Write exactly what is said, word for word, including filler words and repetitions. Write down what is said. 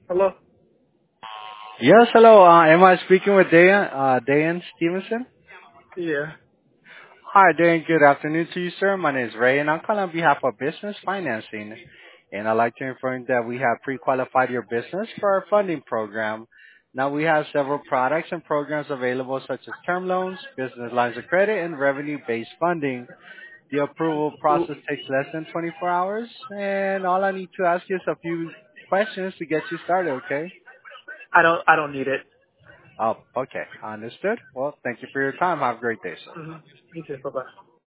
Hello? Yes, hello. Uh, am I speaking with Dan, uh, Dan Stevenson? Yeah. Hi, Dan. Good afternoon to you, sir. My name is Ray, and I'm calling on behalf of Business Financing. And I'd like to inform you that we have pre-qualified your business for our funding program. Now, we have several products and programs available, such as term loans, business lines of credit, and revenue-based funding. The approval Ooh, process takes less than twenty-four hours, and all I need to ask you is a few questions to get you started, okay? I don't I don't need it. Oh, okay. Understood. Well, thank you for your time. Have a great day, sir. Mm-hmm. You too. Bye bye.